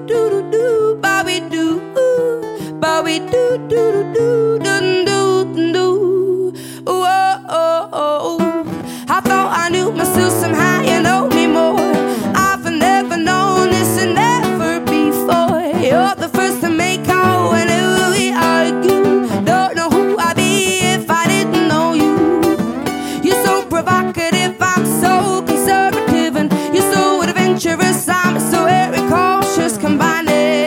do do do, Bobby do, Bobby do do do do do do. Whoa, oh, oh. I thought I knew myself somehow, you know me more. I've never known this and never before. You're the